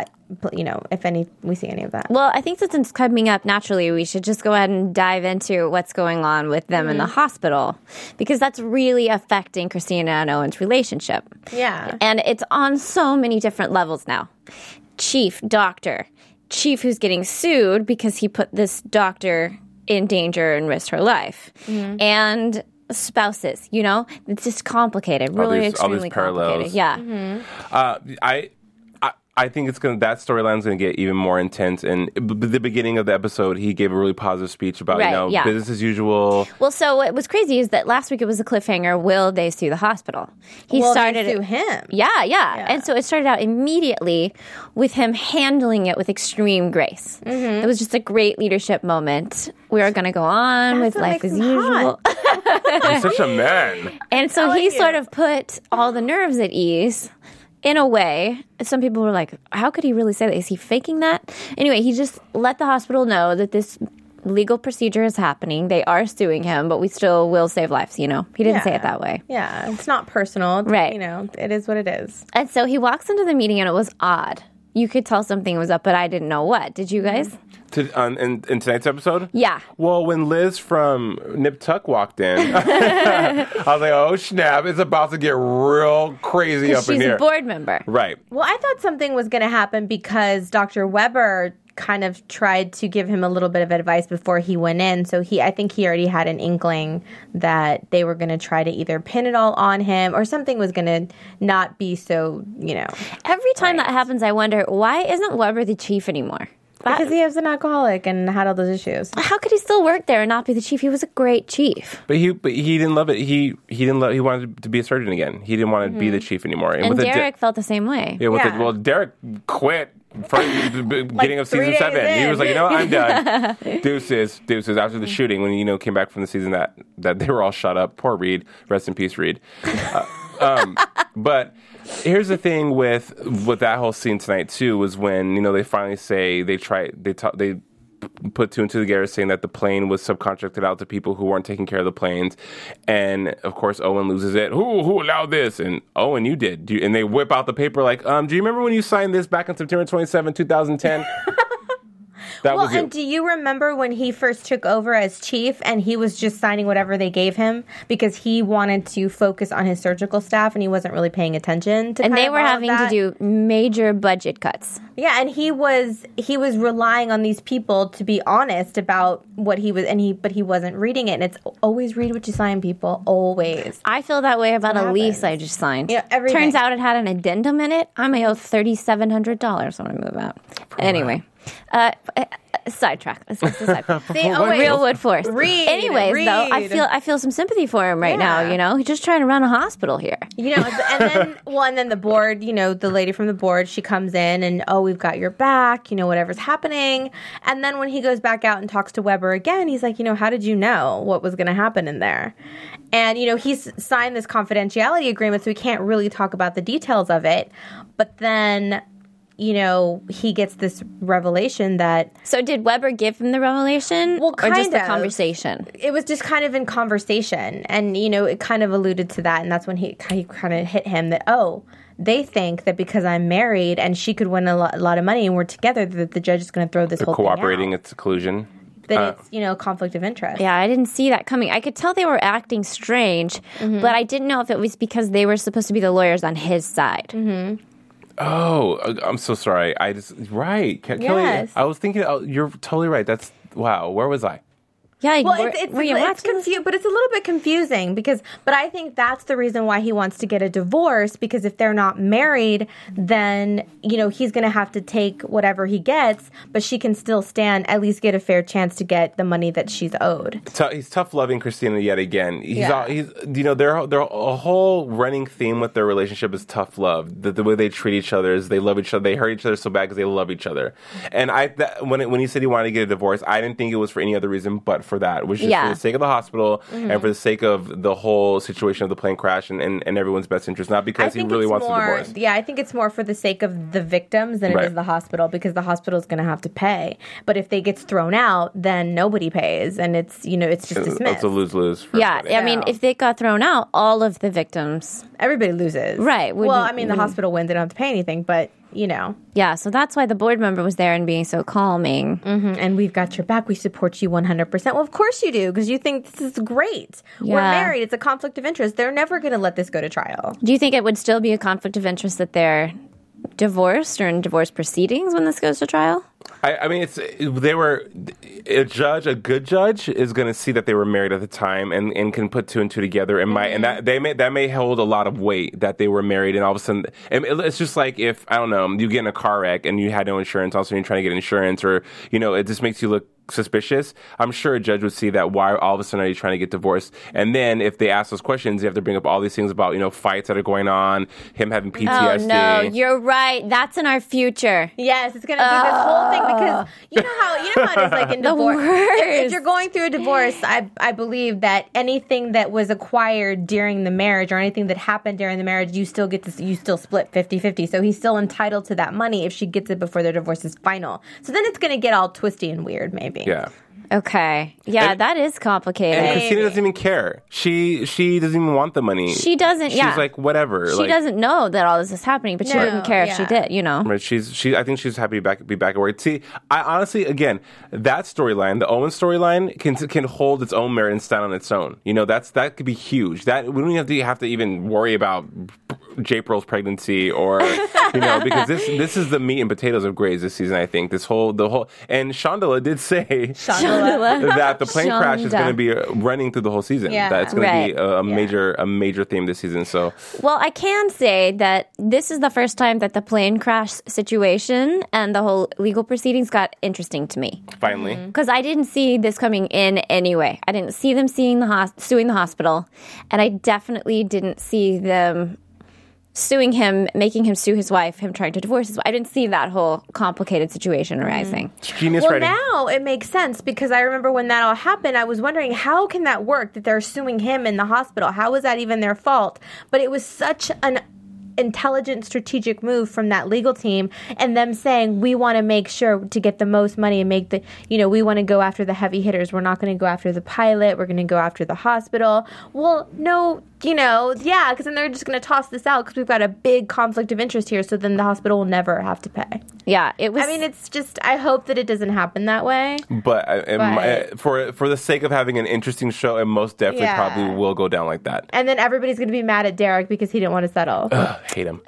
if we see any of that. Well, I think since it's coming up naturally, we should just go ahead and dive into what's going on with them in the hospital, because that's really affecting Christina and Owen's relationship. Yeah. And it's on so many different levels now. Chief, doctor, chief who's getting sued because he put this doctor in danger and risked her life. Mm-hmm. And spouses, it's just complicated, really extremely complicated. Yeah. Mm-hmm. I think that storyline's going to get even more intense. And the beginning of the episode, he gave a really positive speech about, business as usual. Well, so what was crazy is that last week it was a cliffhanger. Will they sue the hospital? They sue him? Yeah. And so it started out immediately with him handling it with extreme grace. Mm-hmm. It was just a great leadership moment. We are going to go on with life as usual. He's such a man. And so he sort of put all the nerves at ease. In a way, some people were like, how could he really say that? Is he faking that? Anyway, he just let the hospital know that this legal procedure is happening. They are suing him, but we still will save lives, you know? He didn't say it Yeah. that way. Yeah, it's not personal. It's, Right. You know, it is what it is. And so he walks into the meeting and it was odd. You could tell something was up, but I didn't know what. Did you guys? In tonight's episode? Yeah. Well, when Liz from Nip Tuck walked in, I was like, oh, snap. It's about to get real crazy up in She's here. a board member. Right. Well, I thought something was going to happen because Dr. Weber kind of tried to give him a little bit of advice before he went in. So I think he already had an inkling that they were going to try to either pin it all on him or something was going to not be so, you know. Every time that happens, I wonder, why isn't Weber the chief anymore? Because he was an alcoholic and had all those issues. How could he still work there and not be the chief? He was a great chief. But he didn't love it. He didn't love. He wanted to be a surgeon again. He didn't want to be the chief anymore. And with Derek felt the same way. Yeah. well, Derek quit for beginning of 3 season days 7. He in. was like, you know what, I'm done. Deuces. After the shooting, when came back from the season that they were all shut up. Poor Reed. Rest in peace, Reed. But here's the thing with that whole scene tonight too was when they finally say they put two and two together saying that the plane was subcontracted out to people who weren't taking care of the planes, and of course Owen loses it. Who allowed this? And Owen, you did. And they whip out the paper like, do you remember when you signed this back on September 27, 2010? That Well, was you. and do you remember when he first took over as chief and he was just signing whatever they gave him because he wanted to focus on his surgical staff and he wasn't really paying attention to And kind they of were all of having to that? do major budget cuts. Yeah, and he was relying on these people to be honest about what he was, but he wasn't reading it. And it's always read what you sign, people. Always. I feel that way about what a lease happens. I just signed. Yeah, everything. Turns out it had an addendum in it. I may owe $3,700 when I move out. Anyway. Sidetrack. Let's get to sidetrack. See, oh, wait. Real Wood Force. Read, Anyways, though, I feel some sympathy for him right now. Yeah. He's just trying to run a hospital here. And then the board, the lady from the board, she comes in and, we've got your back, whatever's happening. And then when he goes back out and talks to Weber again, he's like, how did you know what was going to happen in there? And, he's signed this confidentiality agreement, so he can't really talk about the details of it. But then, he gets this revelation that So did Weber give him the revelation? Well, or just kind the of. conversation? it was just kind of in conversation. And, it kind of alluded to that. And that's when he kind of hit him that, they think that because I'm married and she could win a lot of money and we're together, that the judge is going to throw this They're whole cooperating thing out. at seclusion. That it's, conflict of interest. Yeah, I didn't see that coming. I could tell they were acting strange, but I didn't know if it was because they were supposed to be the lawyers on his side. Oh, I'm so sorry. Right. Kelly, Yes. I was thinking, you're totally right. Wow. Where was I? Yeah, Well, were you watching? but it's a little bit confusing but I think that's the reason why he wants to get a divorce, because if they're not married, then, he's going to have to take whatever he gets, but she can still at least get a fair chance to get the money that she's owed. He's tough loving Christina yet again. Yeah. He's their a whole running theme with their relationship is tough love. The way they treat each other is they love each other. They hurt each other so bad because they love each other. And when he said he wanted to get a divorce, I didn't think it was for any other reason but for that. It was just for the sake of the hospital and for the sake of the whole situation of the plane crash and everyone's best interest, not because he really wants a divorce. Yeah, I think it's more for the sake of the victims than it is the hospital, because the hospital is going to have to pay. But if they gets thrown out, then nobody pays, and it's it's just dismissed. It's a lose-lose. For Yeah, everybody. I mean, if they got thrown out, all of the victims. Everybody loses. Right, Well, I mean, the hospital wins; they don't have to pay anything, but Yeah, so that's why the board member was there and being so calming. and we've got your back. We support you 100%. Well, of course you do, because you think this is great. We're Yeah. married. It's a conflict of interest. They're never going to let this go to trial. Do you think it would still be a conflict of interest that they're divorced or in divorce proceedings when this goes to trial? I mean, a good judge is going to see that they were married at the time and can put two and two together and that may hold a lot of weight that they were married, and all of a sudden it's just like if, I don't know, you get in a car wreck and you had no insurance, also you're trying to get insurance, or it just makes you look suspicious. I'm sure a judge would see that. Why all of a sudden are you trying to get divorced? And then if they ask those questions, you have to bring up all these things about fights that are going on, him having PTSD. Oh, no, you're right. That's in our future. Yes, it's going to be this whole thing, because you know how it is like in divorce. If you're going through a divorce, I believe that anything that was acquired during the marriage or anything that happened during the marriage, you still split 50-50. So he's still entitled to that money if she gets it before their divorce is final. So then it's going to get all twisty and weird, maybe. beings. Yeah. Okay. Yeah, And- that is complicated. And Christina doesn't even care. She doesn't even want the money. She doesn't, She's like, whatever. She doesn't know that all this is happening, but she No, wouldn't care if she yeah. did, you know? Right, I think she's happy to be back at work. See, I honestly, again, that storyline, the Owen storyline, can hold its own merit and stand on its own. You know, that could be huge. That we don't have to even worry about J. Pearl's pregnancy or because this is the meat and potatoes of Grey's this season. I think the whole and Shonda did say that the plane crash is going to be running through the whole season. Yeah. That's going Right. to be a major theme this season. So Well, I can say that this is the first time that the plane crash situation and the whole legal proceedings got interesting to me. finally. Because I didn't see this coming in anyway. I didn't see them suing the hospital, and I definitely didn't see them suing him, making him sue his wife, him trying to divorce his wife. I didn't see that whole complicated situation arising. Genius Well, writing. now it makes sense because I remember when that all happened, I was wondering how can that work that they're suing him in the hospital? How is that even their fault? But it was such an intelligent strategic move from that legal team and them saying we want to make sure to get the most money and make the we want to go after the heavy hitters. We're not going to go after the pilot. We're going to go after the hospital. Well, no, because then they're just going to toss this out because we've got a big conflict of interest here. So then the hospital will never have to pay. Yeah, it was. I mean, it's just I hope that it doesn't happen that way. But for the sake of having an interesting show, it most definitely Yeah. probably will go down like that. And then everybody's going to be mad at Derek because he didn't want to settle. Hate him.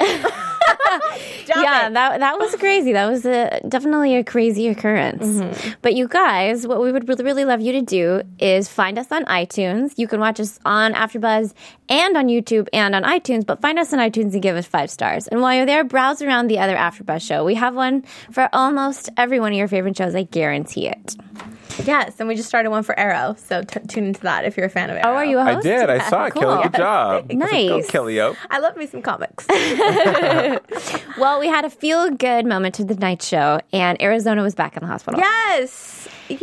Yeah, that was crazy. That was definitely a crazy occurrence. But you guys, what we would really, really love you to do is find us on iTunes. You can watch us on AfterBuzz and on YouTube and on iTunes, but find us on iTunes and give us 5 stars. And while you're there, browse around the other AfterBuzz show. We have one for almost every one of your favorite shows. I guarantee it. Yes, and we just started one for Arrow, so tune into that if you're a fan of Arrow. Oh, are you a I host? did. I saw it, Cool. Kelly. Good job. Nice. Go, Kelly-o. I love me some comics. Well, we had a feel-good moment to the night show, and Arizona was back in the hospital. Yes,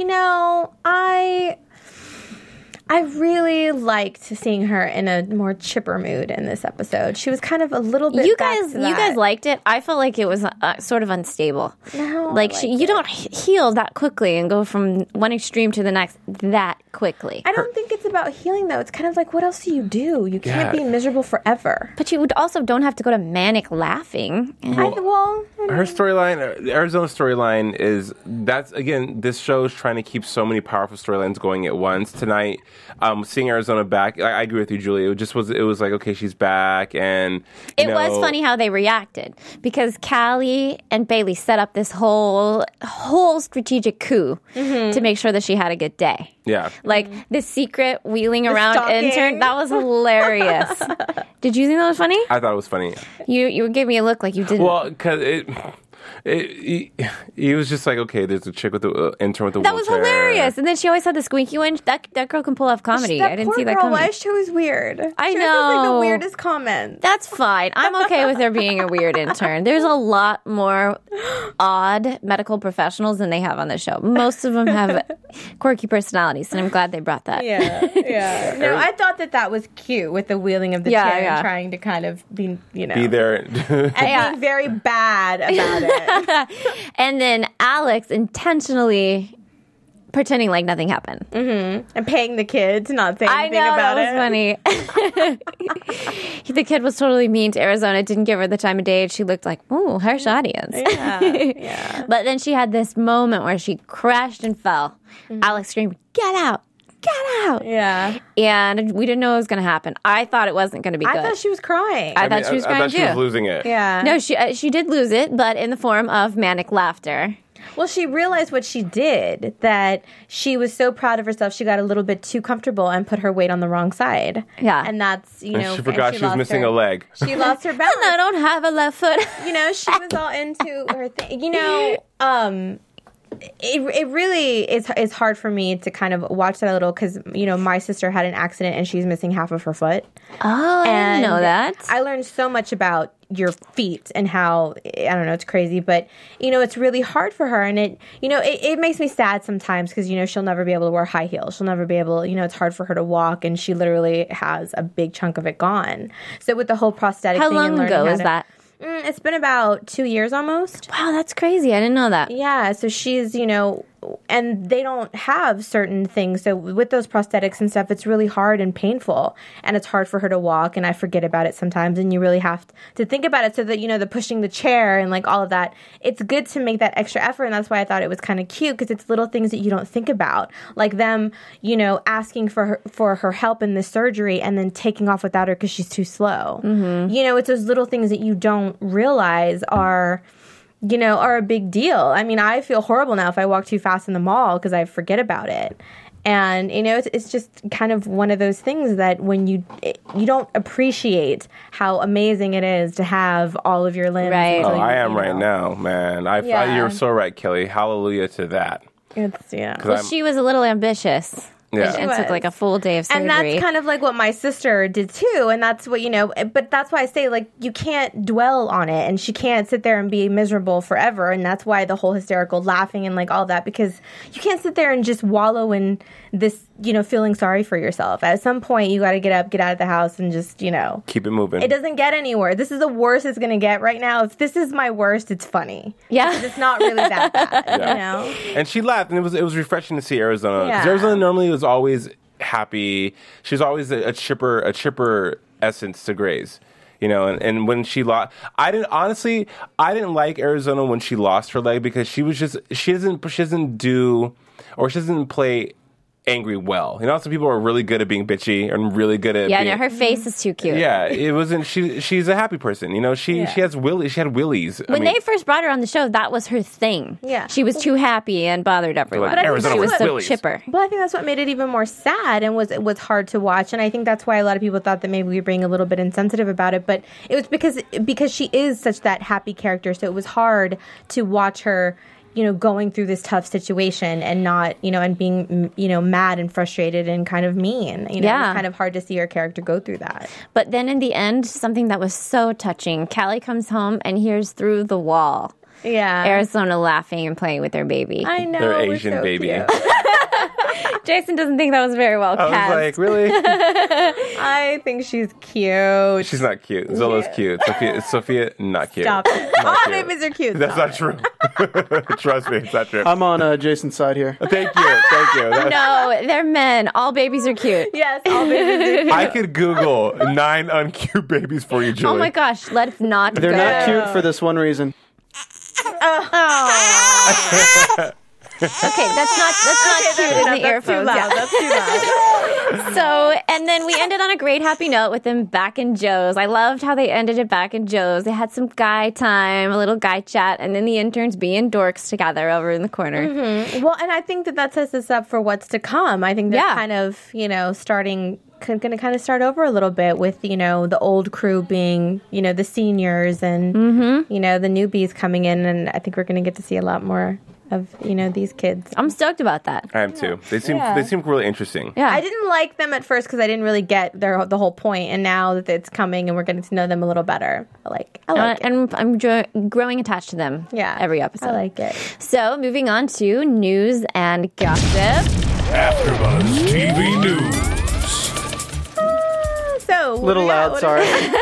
I really liked seeing her in a more chipper mood in this episode. She was kind of a little bit. You back guys to that. liked it. I felt like it was sort of unstable. No, like I you don't heal that quickly and go from one extreme to the next that quickly. I don't think it's about healing though. It's kind of like, what else do? You can't be miserable forever. But you would also don't have to go to manic laughing. Her storyline, Arizona's storyline this show is trying to keep so many powerful storylines going at once. Tonight, seeing Arizona back, I agree with you, Julie. It was like, okay, she's back, and It was funny how they reacted because Callie and Bailey set up this whole strategic coup to make sure that she had a good day. Yeah. Like the secret wheeling around stalking. intern, that was hilarious. Did you think that was funny? I thought it was funny. You gave me a look like you didn't. Well, because he was just like, okay, there's a chick with the intern with the That was wheelchair. hilarious. And then she always had the squeaky one. That girl can pull off comedy. That I didn't poor see that girl, coming. why she was weird. I She was like the know. weirdest comment. That's fine. I'm okay with her being a weird intern. There's a lot more odd medical professionals than they have on the show. Most of them have quirky personalities, and I'm glad they brought that. Yeah. No, I thought that was cute with the wheeling of the Yeah, chair yeah. and trying to kind of be there. and being very bad about it. And then Alex intentionally pretending like nothing happened. And paying the kid to not say I anything know, about that was funny. The kid was totally mean to Arizona, didn't give her the time of day, and she looked like, ooh, harsh audience. Yeah. But then she had this moment where she crashed and fell. Alex screamed, "Get out! Get out!" Yeah. And we didn't know what was going to happen. I thought it wasn't going to be good. I thought she was crying. I thought she was I crying thought she too. was losing it. Yeah. No, she did lose it, but in the form of manic laughter. Well, she realized what she did, that she was so proud of herself, she got a little bit too comfortable and put her weight on the wrong side. Yeah. And that's, And she forgot she was lost missing her- a leg. She lost her balance. And I don't have a left foot. She was all into her thing. It really is hard for me to kind of watch that a little because, my sister had an accident and she's missing half of her foot. Oh, I didn't know that. I learned so much about your feet and how, I don't know, it's crazy, but, it's really hard for her. And it makes me sad sometimes because, she'll never be able to wear high heels. She'll never be able, it's hard for her to walk and she literally has a big chunk of it gone. So with the whole prosthetic How thing and long learning ago how was to- that? It's been about 2 years almost. Wow, that's crazy. I didn't know that. Yeah, so she's, and they don't have certain things. So with those prosthetics and stuff, it's really hard and painful, and it's hard for her to walk, and I forget about it sometimes, and you really have to think about it, so that, you know, the pushing the chair and like all of that, it's good to make that extra effort, and that's why I thought it was kind of cute, because it's little things that you don't think about, like them, you know, asking for her help in this surgery and then taking off without her because she's too slow. You know, it's those little things that you don't realize are a big deal. I mean, I feel horrible now if I walk too fast in the mall because I forget about it. And, you know, it's just kind of one of those things that when you don't appreciate how amazing it is to have all of your limbs. Right. Oh, I am right now, man. You're so right, Kelly. Hallelujah to that. Well, she was a little ambitious. Yeah. And took like a full day of surgery. And that's kind of like what my sister did too. And that's what, you know, but that's why I say, like, you can't dwell on it, and she can't sit there and be miserable forever. And that's why the whole hysterical laughing and like all that, because you can't sit there and just wallow in this, you know, feeling sorry for yourself. At some point, you got to get up, get out of the house, and just, you know, keep it moving. It doesn't get anywhere. This is the worst it's going to get right now. If this is my worst, it's funny. Yeah. Because it's not really that bad, Yeah. you know? And she laughed, and it was refreshing to see Arizona. Because Yeah. Arizona normally was always happy. She's always a chipper essence to Grace. You know, and when she lost, I didn't like Arizona when she lost her leg, because she doesn't play angry well. You know, some people are really good at being bitchy and really good at being, her face is too cute. Yeah, it wasn't. She's a happy person. You know, she has willies. She had willies. When they first brought her on the show, that was her thing. Yeah. She was too happy and bothered everyone. But I think Arizona she was with so willies. chipper. Well, I think that's what made it even more sad and was hard to watch. And I think that's why a lot of people thought that maybe we were being a little bit insensitive about it. But it was because she is such that happy character. So it was hard to watch her, you know, going through this tough situation and not, you know, and being, you know, mad and frustrated and kind of mean. You know, Yeah. It was kind of hard to see her character go through that. But then in the end, something that was so touching, Callie comes home and hears through the wall Yeah. Arizona laughing and playing with their baby. I know. Their it was Asian so baby. cute. Jason doesn't think that was very well I cast. was like, really? I think she's cute. She's not cute. Zola's cute. Sophia, not cute. Stop it. Not All cute. babies are cute. That's Stop not true. Trust me, it's not true. I'm on Jason's side here. Thank you. That's- No, they're men. All babies are cute. Yes, all babies are cute. I could Google 9 uncute babies for you, Julie. Oh my gosh, let's not They're go. not cute for this one reason. Okay, that's not cute in the That's too earphones. loud. Yeah. That's too loud. So, and then we ended on a great happy note with them back in Joe's. I loved how they ended it back in Joe's. They had some guy time, a little guy chat, and then the interns being dorks together over in the corner. Well, and I think that sets us up for what's to come. I think they're Yeah. kind of, you know, going to kind of start over a little bit with, you know, the old crew being, you know, the seniors and, you know, the newbies coming in. And I think we're going to get to see a lot more of, you know, these kids. I'm stoked about that. I am too. They seem really interesting. Yeah. I didn't like them at first because I didn't really get the whole point. And now that it's coming and we're getting to know them a little better, I like it. And I'm growing attached to them every episode. I like it. So, moving on to news and gossip. AfterBuzz TV News. So, Little loud, sorry.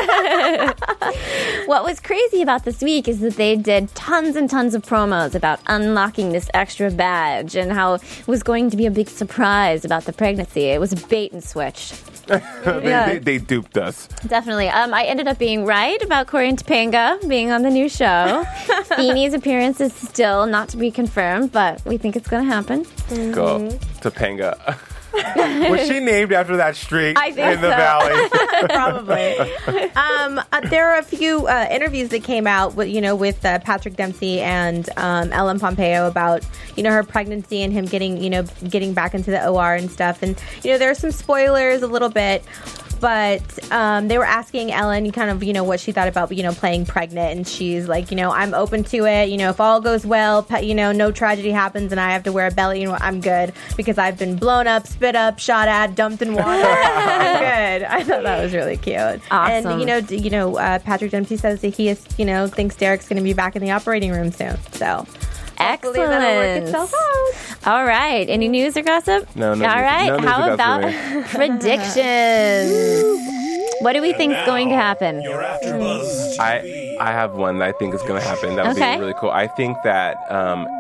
What was crazy about this week is that they did tons and tons of promos about unlocking this extra badge and how it was going to be a big surprise about the pregnancy. It was a bait and switch. They duped us. Definitely. I ended up being right about Corey and Topanga being on the new show. Feeney's appearance is still not to be confirmed, but we think it's going to happen. Go Topanga. Was she named after that street I think in the so. valley? Probably. There are a few interviews that came out with, you know, with Patrick Dempsey and Ellen Pompeo about, you know, her pregnancy and him getting back into the OR and stuff. And, you know, there are some spoilers a little bit. But they were asking Ellen kind of, you know, what she thought about, you know, playing pregnant. And she's like, you know, I'm open to it. You know, if all goes well, you know, no tragedy happens and I have to wear a belly, you know, I'm good. Because I've been blown up, spit up, shot at, dumped in water. I'm good. I thought that was really cute. Awesome. And, you know, Patrick Dempsey says that he is, you know, thinks Derek's going to be back in the operating room soon. So hopefully that'll work Excellent. itself out. All right. Any news or gossip? No All news. right. No news How or about gossip predictions? What do we think is going to happen? Your AfterBuzz TV. I have one that I think is going to happen. That would Okay. be really cool. I think that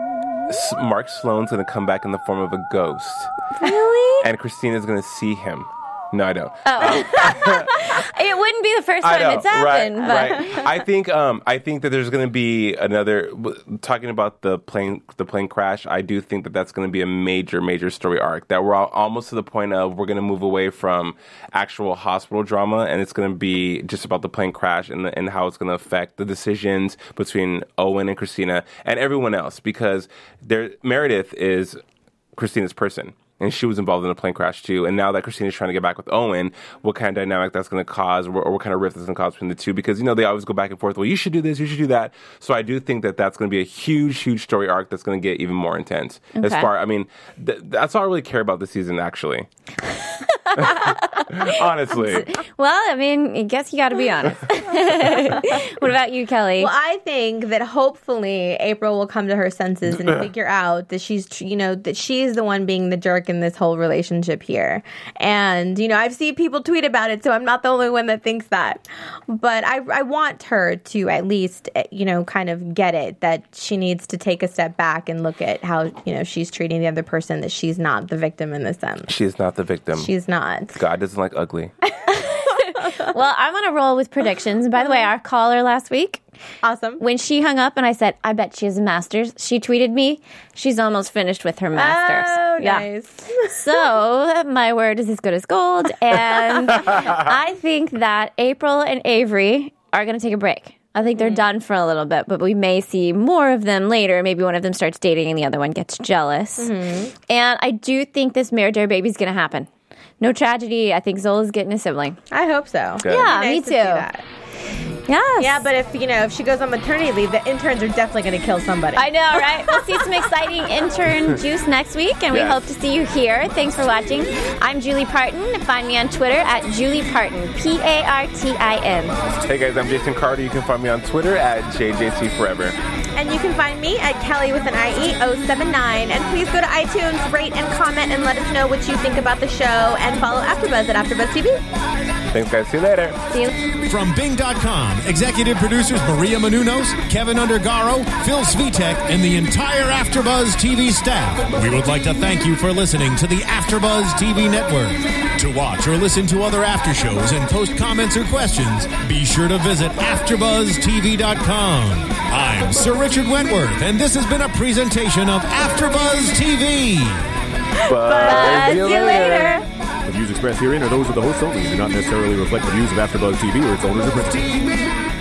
Mark Sloan's going to come back in the form of a ghost. Really? And Christina's going to see him. No, I don't. It wouldn't be the first time it's happened. Right. I think that there's going to be another. Talking about the plane crash, I do think that that's going to be a major story arc. That we're almost to the point of we're going to move away from actual hospital drama, and it's going to be just about the plane crash and how it's going to affect the decisions between Owen and Christina and everyone else, because Meredith is Christina's person. And she was involved in a plane crash too. And now that Christina's trying to get back with Owen, what kind of dynamic that's going to cause, or what kind of rift that's going to cause between the two? Because, they always go back and forth. Well, you should do this, you should do that. So I do think that that's going to be a huge story arc that's going to get even more intense. Okay. That's all I really care about this season, actually. Honestly. Well, I guess you got to be honest. What about you, Kelly? Well, I think that hopefully April will come to her senses and figure out that she's the one being the jerk in this whole relationship here. And, I've seen people tweet about it, so I'm not the only one that thinks that. But I want her to at least, kind of get it, that she needs to take a step back and look at how, she's treating the other person, that she's not the victim in this sense. She is not the victim. She's not. God doesn't like ugly. Well, I'm on a roll with predictions. By the way, our caller last week, awesome. When she hung up and I said, I bet she has a master's, she tweeted me, she's almost finished with her master's. Oh, nice. So my word is as good as gold. And I think that April and Avery are going to take a break. I think they're done for a little bit, but we may see more of them later. Maybe one of them starts dating and the other one gets jealous. Mm-hmm. And I do think this Mare baby is going to happen. No tragedy. I think Zola's getting a sibling. I hope so. Good. Yeah, nice me to too. see that. Yes. Yeah, but if she goes on maternity leave, the interns are definitely going to kill somebody. I know, right? We'll see some exciting intern juice next week, and we Yes. hope to see you here. Thanks for watching. I'm Julie Parton. Find me on Twitter at Julie Parton, Partin. Hey guys, I'm Jason Carter. You can find me on Twitter at JJCForever. And you can find me at Kelly with an IE079. And please go to iTunes, rate and comment, and let us know what you think about the show. And follow AfterBuzz at AfterBuzz TV. Thanks guys. See you later. See you. From Bing.com, executive producers Maria Menounos, Kevin Undergaro, Phil Svitek, and the entire AfterBuzz TV staff. We would like to thank you for listening to the AfterBuzz TV network. To watch or listen to other after shows and post comments or questions, be sure to visit AfterBuzzTV.com. I'm Sir Richard Wentworth, and this has been a presentation of AfterBuzz TV. Bye. See you later. The views expressed herein are those of the hosts only and do not necessarily reflect the views of AfterBuzz TV or its owners or principals.